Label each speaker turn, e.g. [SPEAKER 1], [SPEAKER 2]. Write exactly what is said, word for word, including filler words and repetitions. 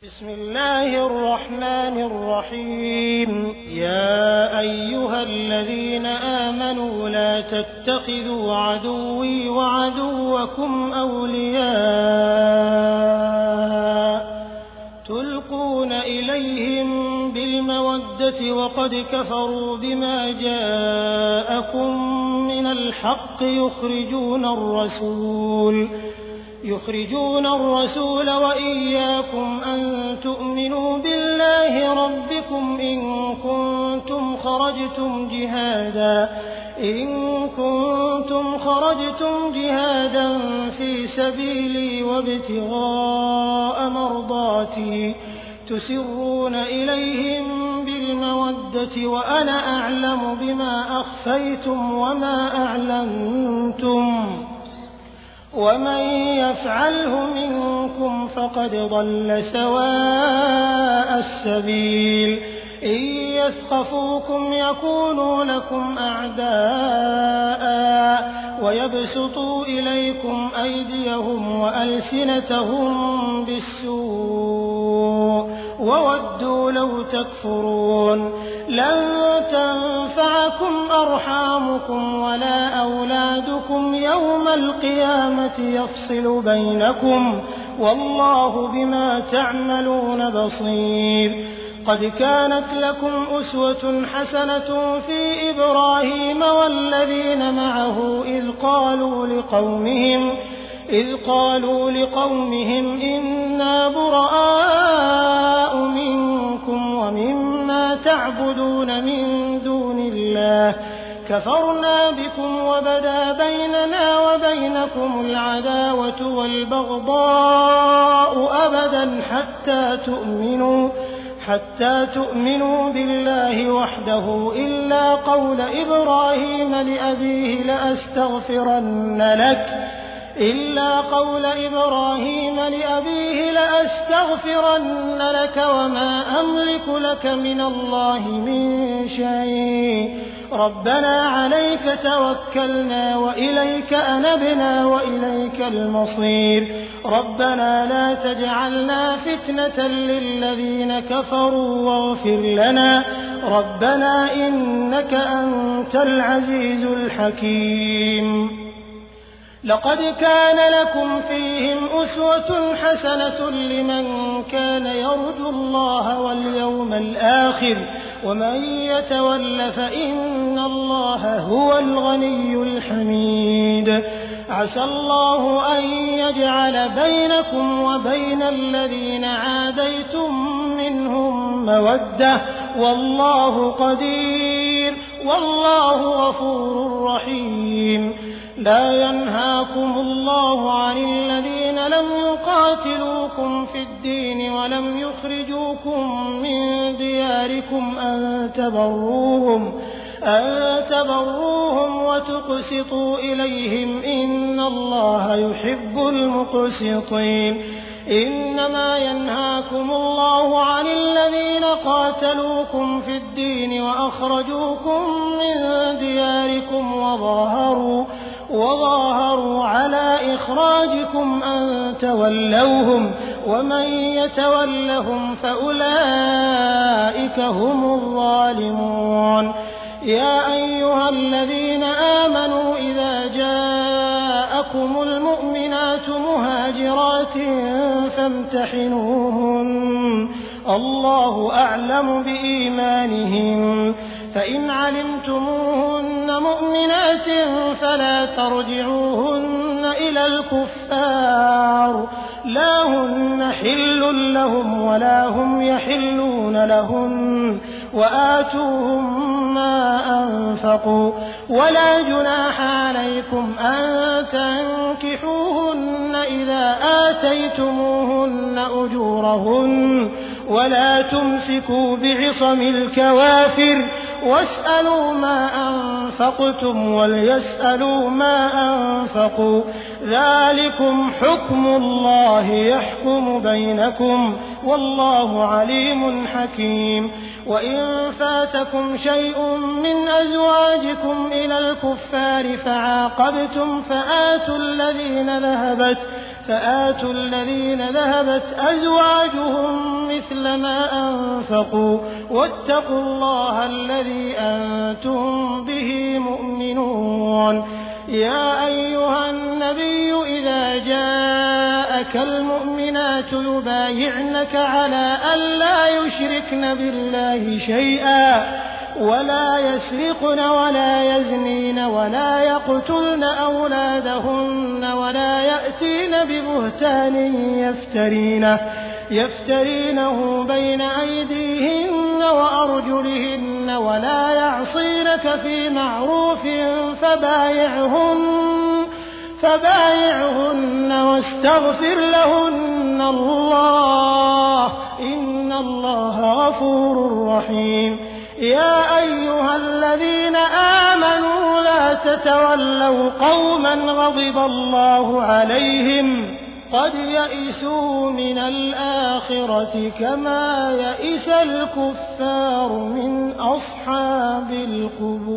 [SPEAKER 1] بسم الله الرحمن الرحيم. يا أيها الذين آمنوا لا تتخذوا عدوي وعدوكم أولياء تلقون إليهم بالمودة وقد كفروا بما جاءكم من الحق يخرجون الرسول يخرجون الرسول وإياكم أن تؤمنوا بالله ربكم إن كنتم خرجتم جهادا إن كنتم خرجتم جهادا في سبيلي وابتغاء مرضاتي تسرون إليهم بالمودة وأنا أعلم بما أخفيتم وما أعلنتم ومن يفعله منكم فقد ضل سواء السبيل. إن يثقفوكم يكونوا لكم أعداء ويبسطوا إليكم أيديهم وألسنتهم بالسوء وودوا لو تكفرون. لن تنفعكم أرحامكم ولا أولادكم يوم القيامة يفصل بينكم والله بما تعملون بصير. قد كانت لكم أسوة حسنة في إبراهيم والذين معه إذ قالوا لقومهم إذ قالوا لقومهم إنا براء منكم ومما تعبدون من دون الله كفرنا بكم وبدا بيننا وبينكم العداوة والبغضاء أبدا حتى تؤمنوا حتى تؤمنوا بالله وحده إلا قول إبراهيم لأبيه لأستغفرن لك إلا قول إبراهيم لأبيه لأستغفرن لك وما أملك لك من الله من شيء ربنا عليك توكلنا وإليك أنبنا وإليك المصير ربنا لا تجعلنا فتنة للذين كفروا واغفر لنا ربنا إنك أنت العزيز الحكيم. لقد كان لكم فيهم أسوة حسنة لمن كان يرجو الله واليوم الآخر ومن يتول فإن الله هو الغني الحميد. عسى الله أن يجعل بينكم وبين الذين عاديتم منهم مودة والله قدير والله غفور رحيم. لا ينهاكم الله عن الذين لم يقاتلوكم في الدين ولم يخرجوكم من دياركم أن تبروهم أن تبروهم وتقسطوا إليهم إن الله يحب المقسطين. إنما ينهاكم الله عن الذين قاتلوكم في الدين وأخرجوكم من دياركم وظاهروا وظاهروا على إخراجكم أن تولوهم ومن يتولهم فأولئك هم الظالمون. يا أيها الذين آمنوا إذا جاءكم المؤمنات مهاجرات فامتحنوهن الله أعلم بإيمانهن فإن علمتموهن مؤمنات فلا ترجعوهن إلى الكفار لا هن حل لهم ولا هم يحلون لهن وآتوهم ما أنفقوا ولا جناح عليكم أن تنكحوهن إذا آتيتموهن أجورهن ولا تمسكوا بعصم الكوافر واسألوا ما أنفقتم وليسألوا ما أنفقوا ذلكم حكم الله يحكم بينكم والله عليم حكيم. وإن فاتكم شيء من أزواجكم إلى الكفار فعاقبتم فآتوا الذين ذهبت فآتوا الذين ذهبت أزواجهم مثل ما أنفقوا واتقوا الله الذي أنتم به مؤمنون. يا أيها النبي إذا جاءك المؤمنات يبايعنك على أن لا يشركن بالله شيئا ولا يسرقن ولا يزنين ولا يقتلن أولادهن ولا يأتين ببهتان يفترينه, يفترينه بين أيديهن وأرجلهن ولا يعصينك في معروف فبايعهن, فبايعهن واستغفر لهن الله إن الله غفور رحيم. يا أيها الذين آمنوا لا تتولوا قوما غضب الله عليهم قد يئسوا من الآخرة كما يئس الكفار من أصحاب القبور.